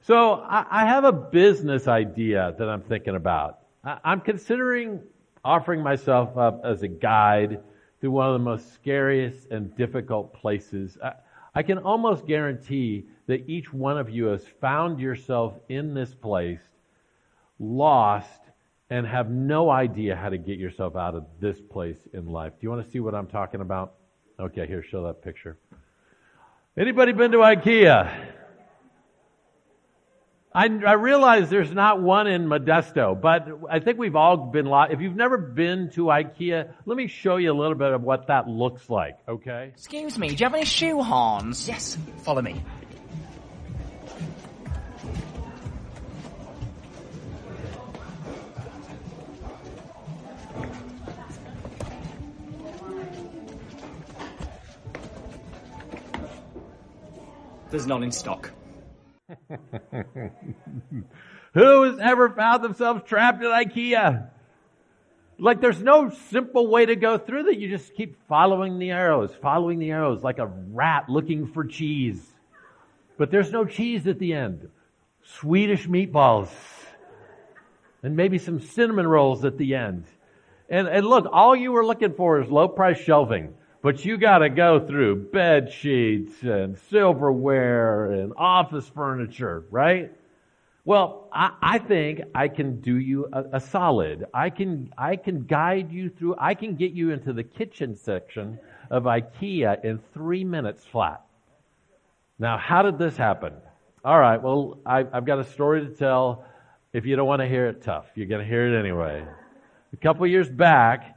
So I have a business idea that I'm thinking about. I'm considering offering myself up as a guide through one of the most scariest and difficult places. I can almost guarantee that each one of you has found yourself in this place, lost, and have no idea how to get yourself out of this place in life. Do you want to see what I'm talking about? Okay, here, show that picture. Anybody been to IKEA? I realize there's not one in Modesto, but I think we've all been lost. If you've never been to IKEA, let me show you a little bit of what that looks like, okay? Excuse me, do you have any shoehorns? Yes, follow me. There's none in stock. Who has ever found themselves trapped at IKEA? Like there's no simple way to go through that. You just keep following the arrows like a rat looking for cheese. But there's no cheese at the end. Swedish meatballs. And maybe some cinnamon rolls at the end. And look, all you were looking for is low price shelving. But you gotta go through bed sheets and silverware and office furniture, right? Well, I think I can do you a solid. I can guide you through, I can get you into the kitchen section of IKEA in 3 minutes flat. Now, how did this happen? All right, well, I've got a story to tell. If you don't want to hear it, tough. You're going to hear it anyway. A couple of years back,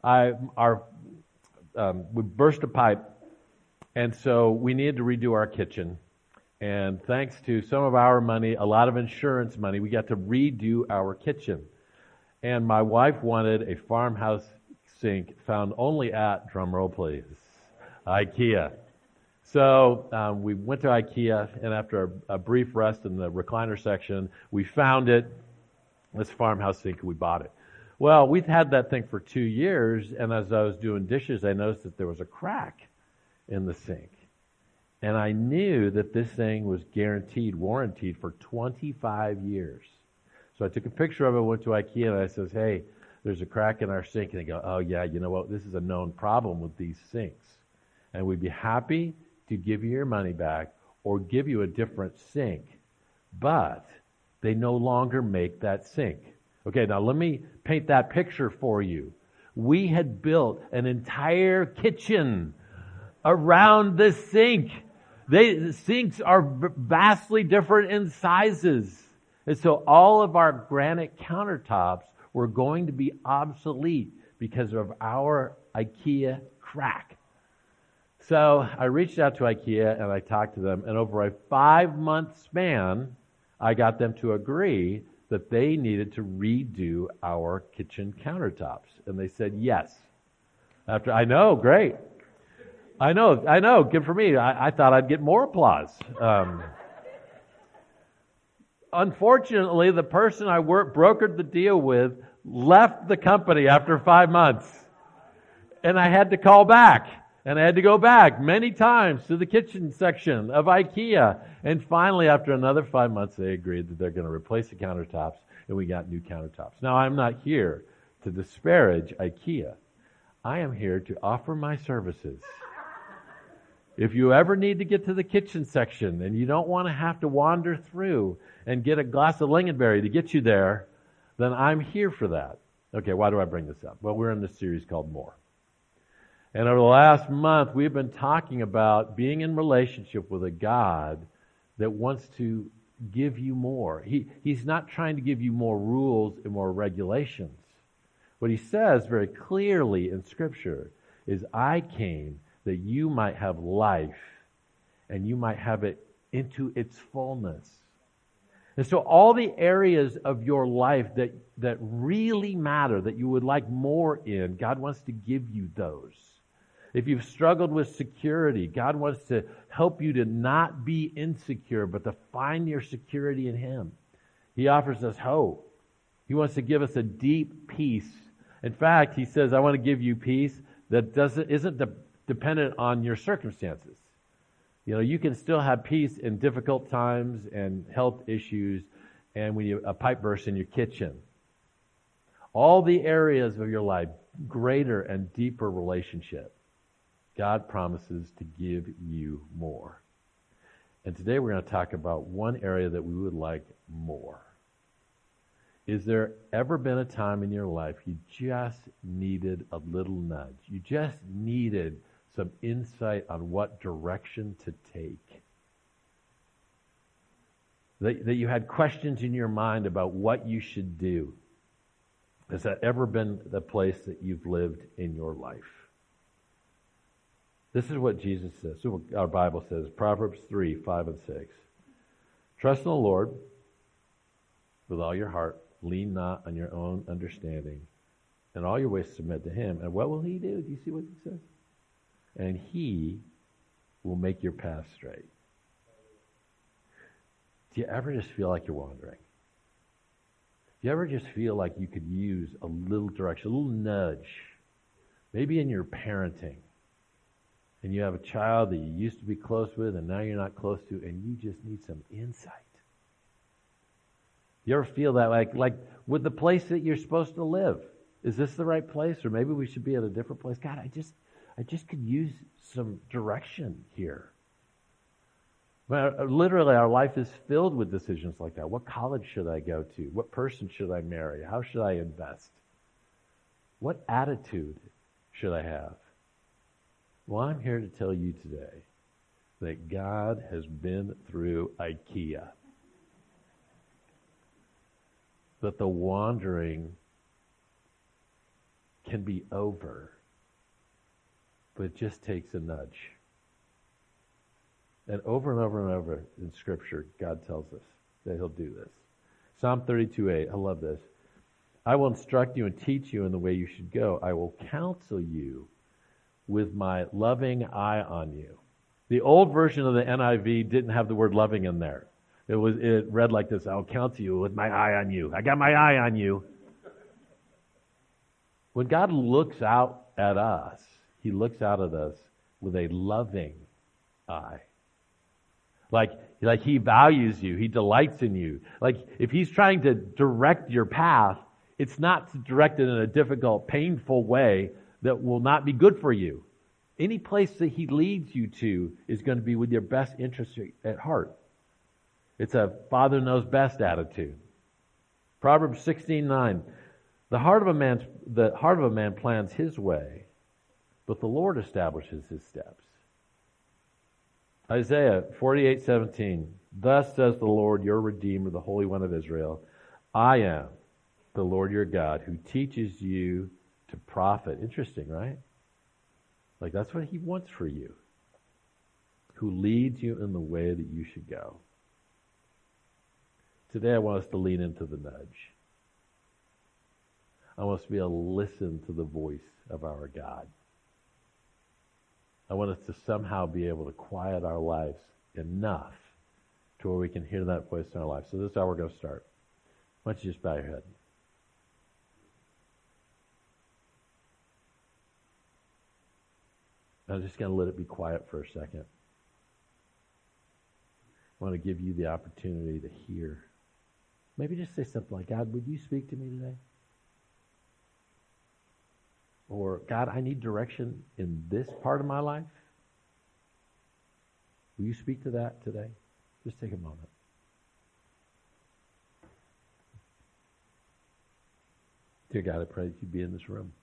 we burst a pipe, and so we needed to redo our kitchen. And thanks to some of our money, a lot of insurance money, we got to redo our kitchen. And my wife wanted a farmhouse sink found only at, drumroll please, IKEA. So we went to IKEA, and after a brief rest in the recliner section, we found it, this farmhouse sink, and we bought it. Well, we've had that thing for 2 years, and as I was doing dishes, I noticed that there was a crack in the sink. And I knew that this thing was warranted for 25 years. So I took a picture of it, went to IKEA, and I says, hey, there's a crack in our sink. And they go, oh yeah, you know what? This is a known problem with these sinks. And we'd be happy to give you your money back or give you a different sink. But they no longer make that sink. Okay, now let me paint that picture for you. We had built an entire kitchen around this sink. The sinks are vastly different in sizes. And so all of our granite countertops were going to be obsolete because of our IKEA crack. So I reached out to IKEA and I talked to them, and over a 5-month span, I got them to agree that they needed to redo our kitchen countertops. And they said yes. I know, great. I know, good for me. I thought I'd get more applause. Unfortunately, the person I brokered the deal with left the company after 5 months. And I had to call back. And I had to go back many times to the kitchen section of IKEA. And finally, after another 5 months, they agreed that they're going to replace the countertops, and we got new countertops. Now, I'm not here to disparage IKEA. I am here to offer my services. If you ever need to get to the kitchen section and you don't want to have to wander through and get a glass of lingonberry to get you there, then I'm here for that. Okay, why do I bring this up? Well, we're in this series called More. And over the last month, we've been talking about being in relationship with a God that wants to give you more. He's not trying to give you more rules and more regulations. What he says very clearly in Scripture is, I came that you might have life and you might have it into its fullness. And so all the areas of your life that really matter, that you would like more in, God wants to give you those. If you've struggled with security, God wants to help you to not be insecure, but to find your security in Him. He offers us hope. He wants to give us a deep peace. In fact, He says, I want to give you peace that isn't dependent on your circumstances. You can still have peace in difficult times and health issues and when a pipe bursts in your kitchen. All the areas of your life, greater and deeper relationship, God promises to give you more. And today we're going to talk about one area that we would like more. Is there ever been a time in your life you just needed a little nudge? You just needed some insight on what direction to take? That you had questions in your mind about what you should do? Has that ever been the place that you've lived in your life? This is what Jesus says. This is what our Bible says. Proverbs 3, 5 and 6. Trust in the Lord with all your heart. Lean not on your own understanding. And all your ways submit to Him. And what will He do? Do you see what He says? And He will make your path straight. Do you ever just feel like you're wandering? Do you ever just feel like you could use a little direction, a little nudge? Maybe in your parenting. And you have a child that you used to be close with and now you're not close to, and you just need some insight. You ever feel that like with the place that you're supposed to live? Is this the right place? Or maybe we should be at a different place? God, I just could use some direction here. But literally, our life is filled with decisions like that. What college should I go to? What person should I marry? How should I invest? What attitude should I have? Well, I'm here to tell you today that God has been through IKEA. That the wandering can be over, but it just takes a nudge. And over and over and over in Scripture, God tells us that He'll do this. Psalm 32:8, I love this. I will instruct you and teach you in the way you should go. I will counsel you with my loving eye on you. The old version of the NIV didn't have the word loving in there. It read like this: I'll counsel you with my eye on you. I got my eye on you. When God looks out at us, He looks out at us with a loving eye. Like He values you. He delights in you. Like if He's trying to direct your path, it's not to direct it in a difficult, painful way that will not be good for you. Any place that He leads you to is going to be with your best interest at heart. It's a Father knows best attitude. Proverbs 16:9. The heart of a man plans his way, but the Lord establishes his steps. Isaiah 48:17. Thus says the Lord, your Redeemer, the Holy One of Israel. I am the Lord your God, who teaches you to profit. Interesting, right? Like that's what He wants for you. Who leads you in the way that you should go. Today I want us to lean into the nudge. I want us to be able to listen to the voice of our God. I want us to somehow be able to quiet our lives enough to where we can hear that voice in our life. So this is how we're going to start. Why don't you just bow your head? I'm just going to let it be quiet for a second. I want to give you the opportunity to hear. Maybe just say something like, God, would you speak to me today? Or, God, I need direction in this part of my life. Will you speak to that today? Just take a moment. Dear God, I pray that you'd be in this room.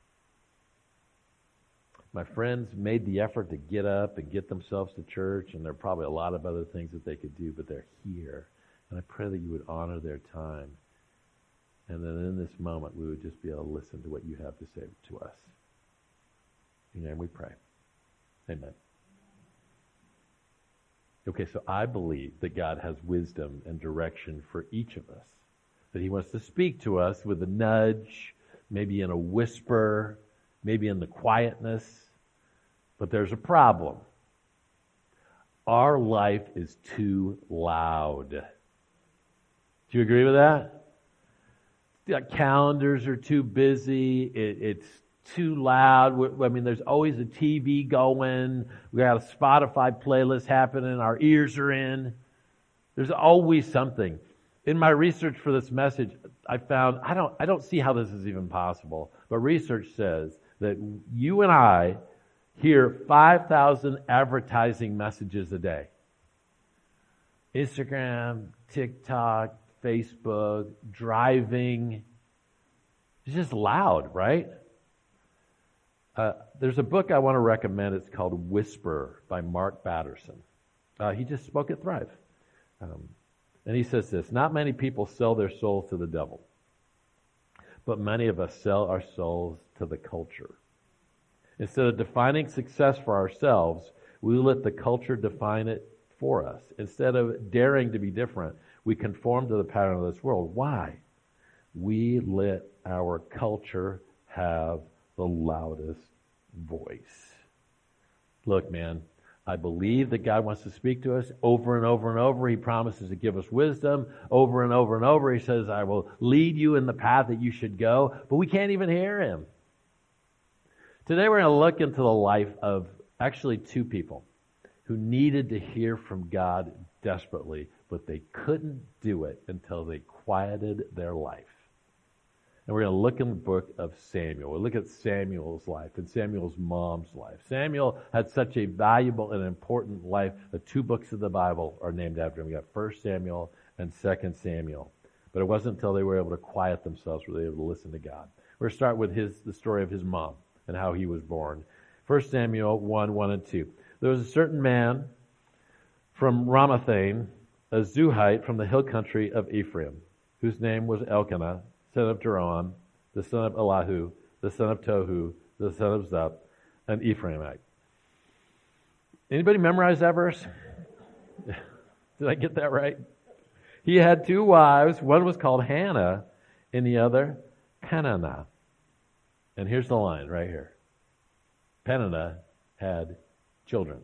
My friends made the effort to get up and get themselves to church, and there are probably a lot of other things that they could do, but they're here. And I pray that you would honor their time. And then in this moment, we would just be able to listen to what you have to say to us. In your name we pray. Amen. Okay, so I believe that God has wisdom and direction for each of us. That He wants to speak to us with a nudge, maybe in a whisper, maybe in the quietness. But there's a problem. Our life is too loud. Do you agree with that? The calendars are too busy. It's too loud. I mean, there's always a TV going. We got a Spotify playlist happening. Our ears are in. There's always something. In my research for this message, I found, I don't see how this is even possible, but research says that you and I hear 5,000 advertising messages a day. Instagram, TikTok, Facebook, driving. It's just loud, right? There's a book I want to recommend. It's called Whisper by Mark Batterson. He just spoke at Thrive. And he says this, not many people sell their souls to the devil, but many of us sell our souls to the culture. Instead of defining success for ourselves, we let the culture define it for us. Instead of daring to be different, we conform to the pattern of this world. Why? We let our culture have the loudest voice. Look, man, I believe that God wants to speak to us over and over and over. He promises to give us wisdom over and over and over. He says, I will lead you in the path that you should go, but we can't even hear him. Today we're going to look into the life of actually two people who needed to hear from God desperately, but they couldn't do it until they quieted their life. And we're going to look in the book of Samuel. We'll look at Samuel's life and Samuel's mom's life. Samuel had such a valuable and important life. The two books of the Bible are named after him. We got 1 Samuel and 2 Samuel. But it wasn't until they were able to quiet themselves were they able to listen to God. We're going to start with the story of his mom and how he was born. 1 Samuel 1 and 2. There was a certain man from Ramathaim, a Zuhite from the hill country of Ephraim, whose name was Elkanah, son of Jeroham, the son of Elihu, the son of Tohu, the son of Zup, an Ephraimite. Anybody memorize that verse? Did I get that right? He had two wives. One was called Hannah, and the other Peninnah. And here's the line right here. Peninnah had children.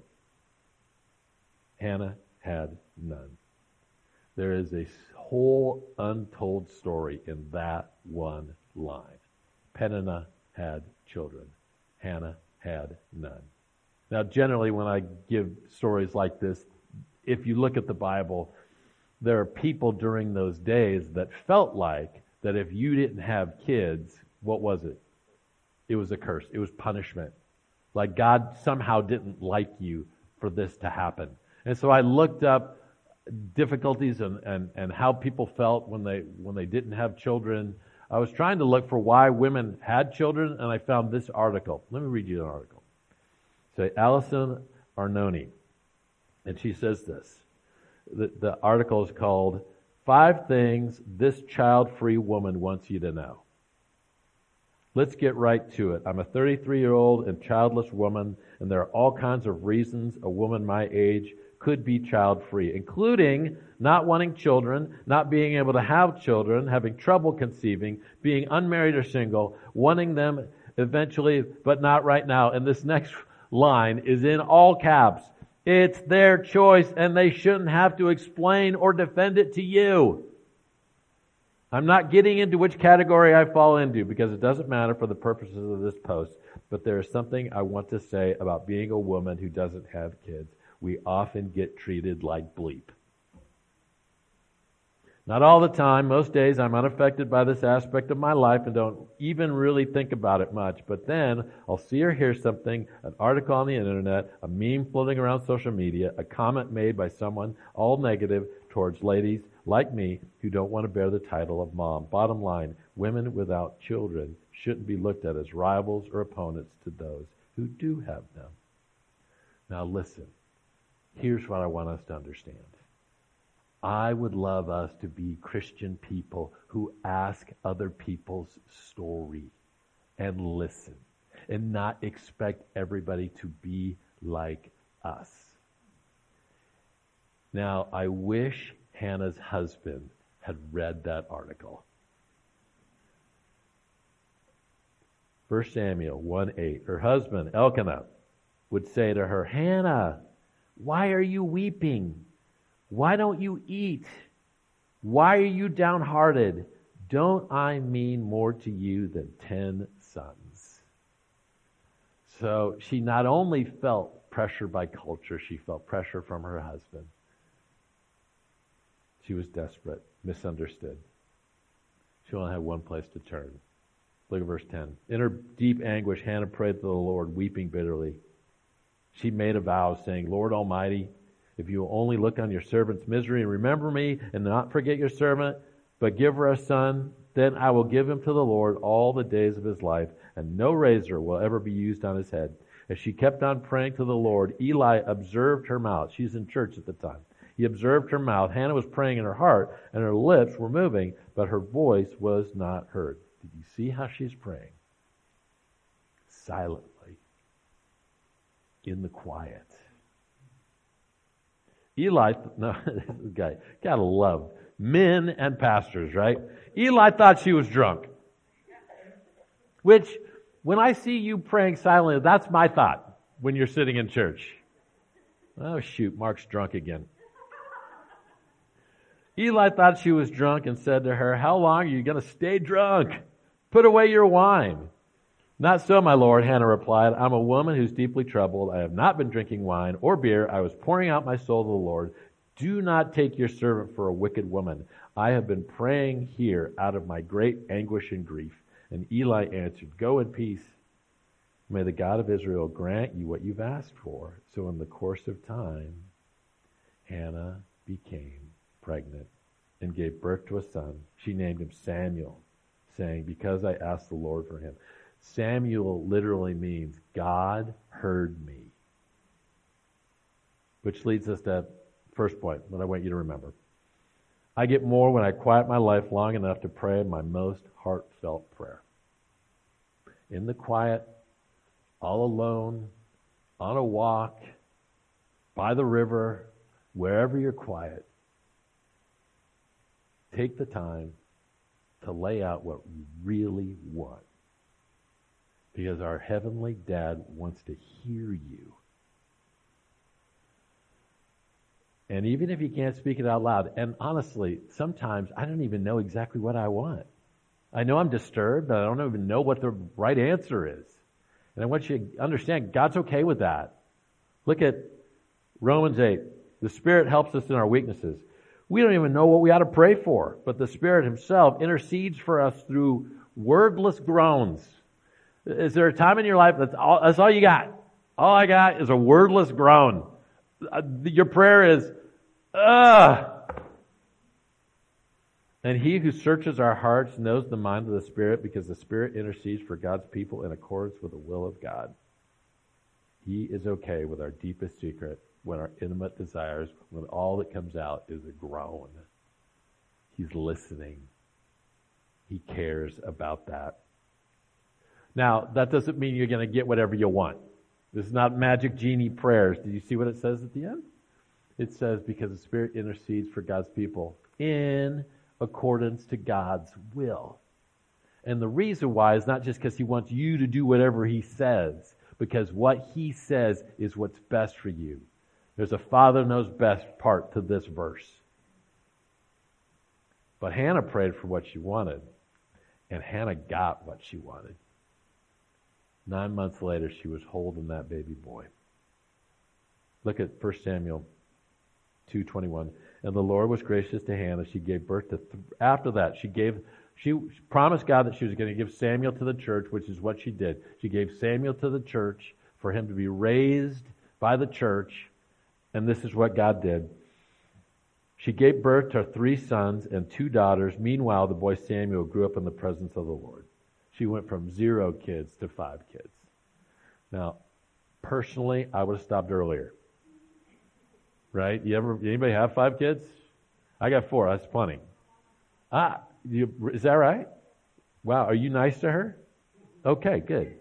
Hannah had none. There is a whole untold story in that one line. Peninnah had children. Hannah had none. Now, generally, when I give stories like this, if you look at the Bible, there are people during those days that felt like that if you didn't have kids, what was it? It was a curse. It was punishment. Like God somehow didn't like you for this to happen. And so I looked up difficulties and how people felt when they didn't have children. I was trying to look for why women had children, and I found this article. Let me read you an article. So Alison Arnone, and she says this. The article is called 5 Things This Child-Free Woman Wants You to Know. Let's get right to it. I'm a 33-year-old and childless woman, and there are all kinds of reasons a woman my age could be child-free, including not wanting children, not being able to have children, having trouble conceiving, being unmarried or single, wanting them eventually, but not right now. And this next line is in all caps. It's their choice, and they shouldn't have to explain or defend it to you. I'm not getting into which category I fall into because it doesn't matter for the purposes of this post, but there is something I want to say about being a woman who doesn't have kids. We often get treated like bleep. Not all the time. Most days I'm unaffected by this aspect of my life and don't even really think about it much. But then I'll see or hear something, an article on the internet, a meme floating around social media, a comment made by someone all negative towards ladies like me who don't want to bear the title of mom. Bottom line, women without children shouldn't be looked at as rivals or opponents to those who do have them. Now listen. Here's what I want us to understand. I would love us to be Christian people who ask other people's story and listen and not expect everybody to be like us. Now, I wish Hannah's husband had read that article. 1 Samuel 1:8. Her husband, Elkanah, would say to her, Hannah, why are you weeping? Why don't you eat? Why are you downhearted? Don't I mean more to you than 10 sons? So she not only felt pressure by culture, she felt pressure from her husband. She was desperate, misunderstood. She only had one place to turn. Look at verse 10. In her deep anguish, Hannah prayed to the Lord, weeping bitterly. She made a vow, saying, Lord Almighty, if you will only look on your servant's misery and remember me and not forget your servant, but give her a son, then I will give him to the Lord all the days of his life, and no razor will ever be used on his head. As she kept on praying to the Lord, Eli observed her mouth. She's in church at the time. He observed her mouth. Hannah was praying in her heart, and her lips were moving, but her voice was not heard. Did you see how she's praying? Silently. In the quiet. Eli, no, this guy, gotta love men and pastors, right? Eli thought she was drunk. Which, when I see you praying silently, that's my thought when you're sitting in church. Oh shoot, Mark's drunk again. Eli thought she was drunk and said to her, how long are you going to stay drunk? Put away your wine. Not so, my lord, Hannah replied. I'm a woman who's deeply troubled. I have not been drinking wine or beer. I was pouring out my soul to the Lord. Do not take your servant for a wicked woman. I have been praying here out of my great anguish and grief. And Eli answered, go in peace. May the God of Israel grant you what you've asked for. So in the course of time, Hannah became pregnant and gave birth to a son. She named him Samuel, saying, because I asked the Lord for him. Samuel literally means God heard me. Which leads us to first point, what I want you to remember. I get more when I quiet my life long enough to pray my most heartfelt prayer. In the quiet, all alone, on a walk, by the river, wherever you're quiet, take the time to lay out what we really want. Because our Heavenly Dad wants to hear you. And even if you can't speak it out loud, and honestly, sometimes I don't even know exactly what I want. I know I'm disturbed, but I don't even know what the right answer is. And I want you to understand, God's okay with that. Look at Romans 8. The Spirit helps us in our weaknesses. We don't even know what we ought to pray for, but the Spirit Himself intercedes for us through wordless groans. Is there a time in your life that's all you got? All I got is a wordless groan. Your prayer is, ugh. And He who searches our hearts knows the mind of the Spirit, because the Spirit intercedes for God's people in accordance with the will of God. He is okay with our deepest secret, when our intimate desires, when all that comes out is a groan. He's listening. He cares about that. Now, that doesn't mean you're going to get whatever you want. This is not magic genie prayers. Did you see what it says at the end? It says, because the Spirit intercedes for God's people in accordance to God's will. And the reason why is not just because He wants you to do whatever He says, because what He says is what's best for you. There's a Father knows best part to this verse. But Hannah prayed for what she wanted, and Hannah got what she wanted. 9 months later, she was holding that baby boy. Look at 1 Samuel 2:21. And the Lord was gracious to Hannah. She gave birth to, after that, she promised God that she was going to give Samuel to the church, which is what she did. She gave Samuel to the church for him to be raised by the church, and this is what God did. She gave birth to 3 sons and 2 daughters. Meanwhile, the boy Samuel grew up in the presence of the Lord. She went from 0 kids to 5 kids. Now, personally, I would have stopped earlier. Right? Anybody have 5 kids? I got 4. That's plenty. Is that right? Wow. Are you nice to her? Okay, good.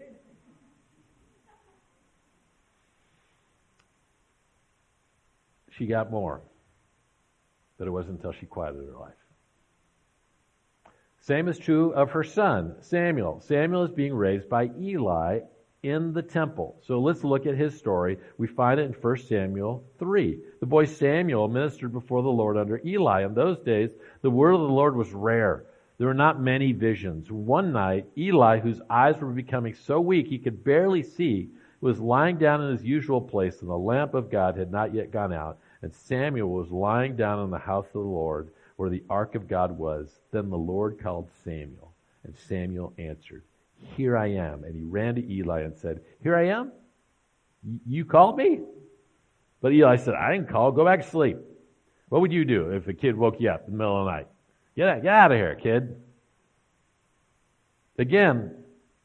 She got more. But it wasn't until she quieted her life. Same is true of her son, Samuel. Samuel is being raised by Eli in the temple. So let's look at his story. We find it in 1 Samuel 3. The boy Samuel ministered before the Lord under Eli. In those days, the word of the Lord was rare. There were not many visions. One night, Eli, whose eyes were becoming so weak he could barely see, was lying down in his usual place, and the lamp of God had not yet gone out, and Samuel was lying down in the house of the Lord, where the ark of God was. Then the Lord called Samuel, and Samuel answered, "Here I am." And he ran to Eli and said, "Here I am? You called me?" But Eli said, "I didn't call. Go back to sleep." What would you do if a kid woke you up in the middle of the night? Get out of here, kid. Again,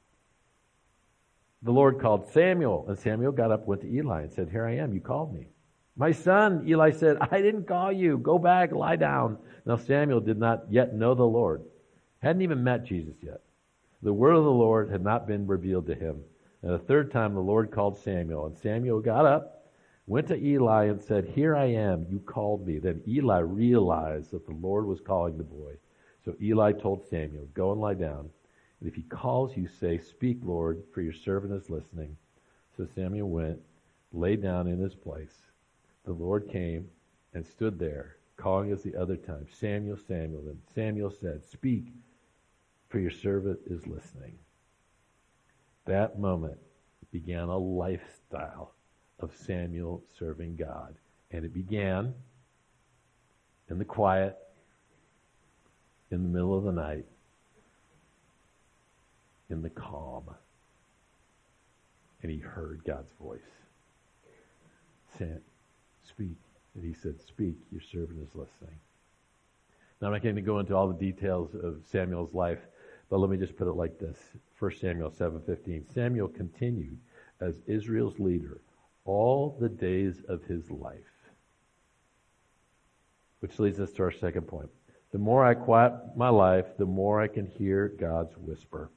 the Lord called Samuel, and Samuel got up, went to Eli, and said, "Here I am. You called me." "My son," Eli said, "I didn't call you. Go back, lie down." Now Samuel did not yet know the Lord. Hadn't even met Jesus yet. The word of the Lord had not been revealed to him. And the third time the Lord called Samuel, and Samuel got up, went to Eli, and said, "Here I am. You called me." Then Eli realized that the Lord was calling the boy. So Eli told Samuel, "Go and lie down. And if he calls you, say, 'Speak, Lord, for your servant is listening.'" So Samuel went, lay down in his place. The Lord came and stood there, calling as the other time, "Samuel, Samuel." Then Samuel said, "Speak, for your servant is listening." That moment began a lifestyle of Samuel serving God. And it began in the quiet, in the middle of the night, in the calm. And he heard God's voice. "Speak." And he said, "Speak, your servant is listening." Now, I'm not going to go into all the details of Samuel's life, but let me just put it like this. 1 Samuel 7:15. Samuel continued as Israel's leader all the days of his life. Which leads us to our second point. The more I quiet my life, the more I can hear God's whisper.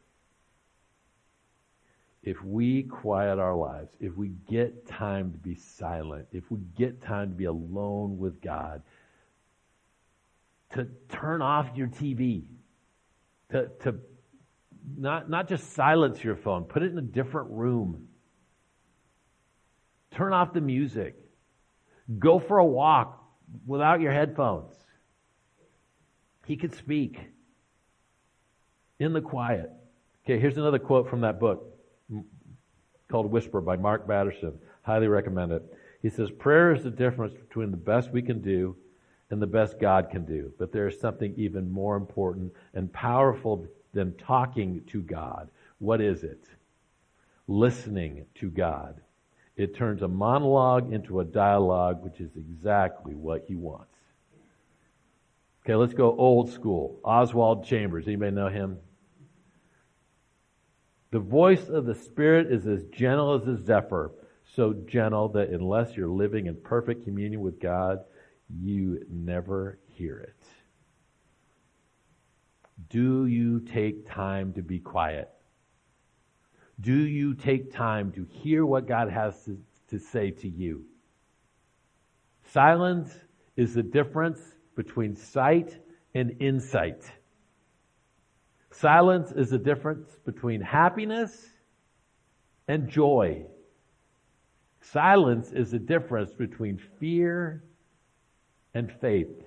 If we quiet our lives, if we get time to be silent, if we get time to be alone with God, to turn off your TV, to not just silence your phone, put it in a different room. Turn off the music. Go for a walk without your headphones. He could speak in the quiet. Okay, here's another quote from that book called Whisper by Mark Batterson. Highly recommend it. He says, "Prayer is the difference between the best we can do and the best God can do. But there is something even more important and powerful than talking to God." What is it? Listening to God. It turns a monologue into a dialogue, which is exactly what he wants. Okay, let's go old school. Oswald Chambers. Anybody know him? "The voice of the Spirit is as gentle as a zephyr, so gentle that unless you're living in perfect communion with God, you never hear it." Do you take time to be quiet? Do you take time to hear what God has to say to you? Silence is the difference between sight and insight. Silence is the difference between happiness and joy. Silence is the difference between fear and faith.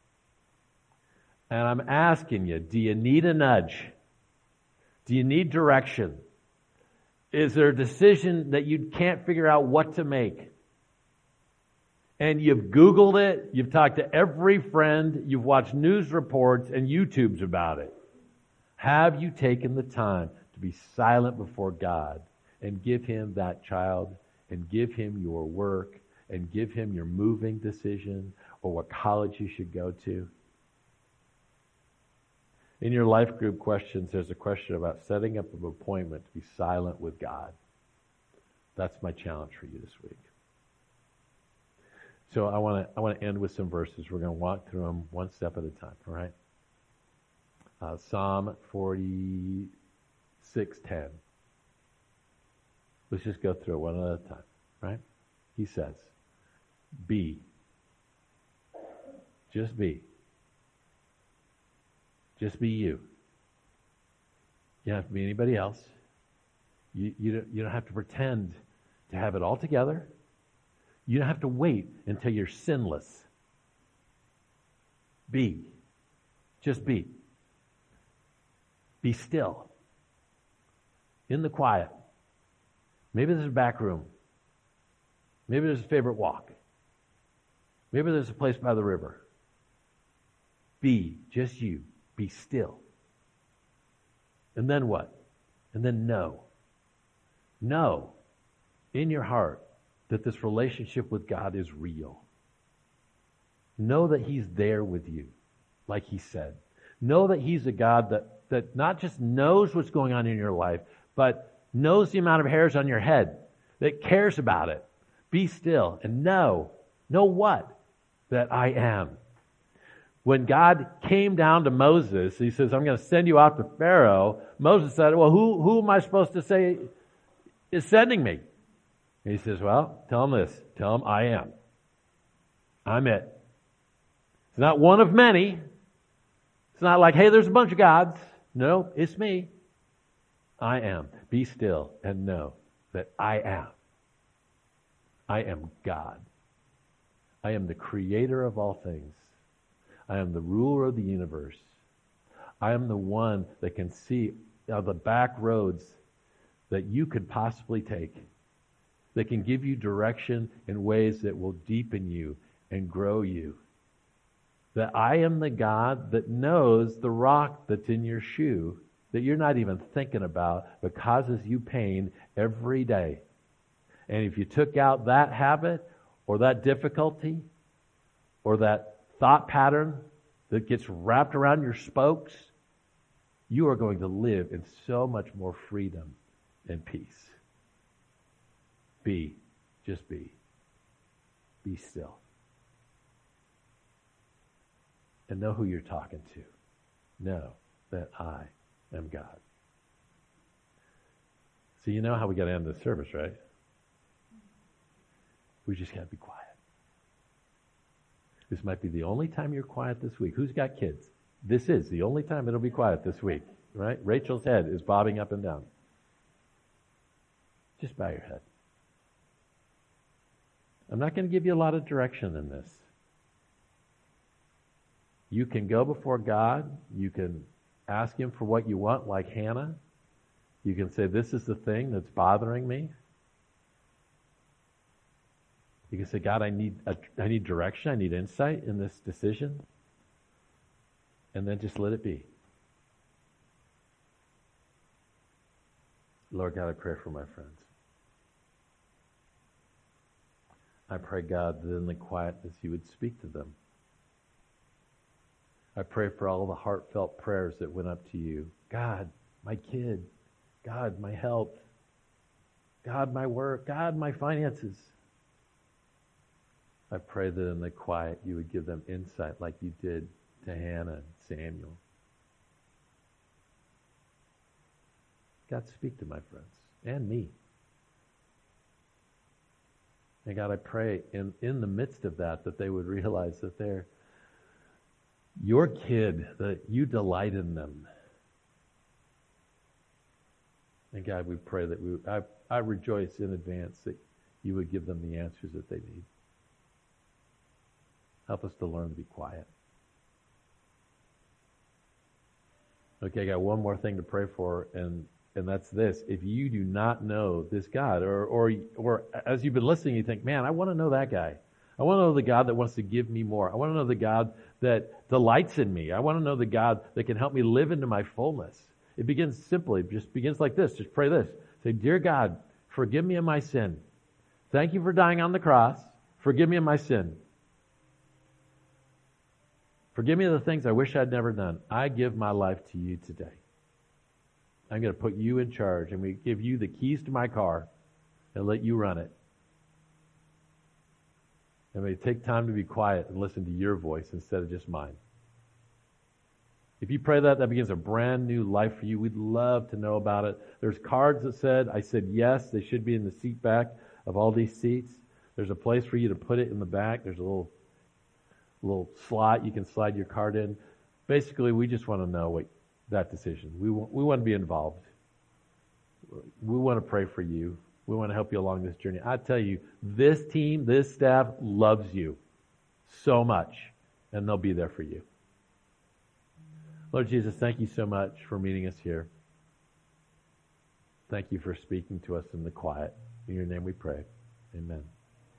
And I'm asking you, do you need a nudge? Do you need direction? Is there a decision that you can't figure out what to make? And you've Googled it, you've talked to every friend, you've watched news reports and YouTubes about it. Have you taken the time to be silent before God and give Him that child and give Him your work and give Him your moving decision or what college you should go to? In your life group questions, there's a question about setting up an appointment to be silent with God. That's my challenge for you this week. So I want to end with some verses. We're going to walk through them one step at a time, all right? Psalm 46:10. Let's just go through it one at a time, right? He says, "Be. Just be. Just be you. You don't have to be anybody else. You don't have to pretend to have it all together. You don't have to wait until you're sinless. Be. Just be. Be still. In the quiet. Maybe there's a back room. Maybe there's a favorite walk. Maybe there's a place by the river. Be, just you, be still. And then what? And then know. Know in your heart that this relationship with God is real. Know that He's there with you, like He said. Know that He's a God that not just knows what's going on in your life, but knows the amount of hairs on your head, that cares about it. Be still and know what? That I am. When God came down to Moses, He says, I'm going to send you out to Pharaoh. Moses said, well, who am I supposed to say is sending me? And He says, well, tell him this. Tell him I am. I'm it. It's not one of many. It's not like, hey, there's a bunch of gods. No, it's me. I am. Be still and know that I am. I am God. I am the creator of all things. I am the ruler of the universe. I am the one that can see the back roads that you could possibly take, that can give you direction in ways that will deepen you and grow you. That I am the God that knows the rock that's in your shoe that you're not even thinking about, but causes you pain every day. And if you took out that habit or that difficulty or that thought pattern that gets wrapped around your spokes, you are going to live in so much more freedom and peace. Just be. Be still. And know who you're talking to. Know that I am God. So you know how we got to end this service, right? We just got to be quiet. This might be the only time you're quiet this week. Who's got kids? This is the only time it'll be quiet this week, right? Rachel's head is bobbing up and down. Just bow your head. I'm not going to give you a lot of direction in this. You can go before God. You can ask Him for what you want, like Hannah. You can say, this is the thing that's bothering me. You can say, God, I need direction. I need insight in this decision. And then just let it be. Lord God, I pray for my friends. I pray, God, that in the quietness you would speak to them. I pray for all the heartfelt prayers that went up to you. God, my kid. God, my health. God, my work. God, my finances. I pray that in the quiet you would give them insight like you did to Hannah and Samuel. God, speak to my friends and me. And God, I pray in the midst of that they would realize that they're your kid, that you delight in them. And God, we pray that I rejoice in advance that you would give them the answers that they need. Help us to learn to be quiet. Okay, I got one more thing to pray for, and that's this. If you do not know this God, or as you've been listening, you think, man, I want to know that guy. I want to know the God that wants to give me more. I want to know the God that delights in me. I want to know the God that can help me live into my fullness. It begins simply, just begins like this. Just pray this. Say, dear God, forgive me of my sin. Thank you for dying on the cross. Forgive me of my sin. Forgive me of the things I wish I'd never done. I give my life to you today. I'm going to put you in charge. I'm going to give you the keys to my car and let you run it. I'm going to take time to be quiet and listen to your voice instead of just mine. If you pray that begins a brand new life for you. We'd love to know about it. There's cards that said, I said yes. They should be in the seat back of all these seats. There's a place for you to put it in the back. There's a little slot you can slide your card in. Basically, we just want to know that decision. We want to be involved. We want to pray for you. We want to help you along this journey. I tell you, this team, this staff loves you so much, and they'll be there for you. Lord Jesus, thank you so much for meeting us here. Thank you for speaking to us in the quiet. In your name we pray. Amen.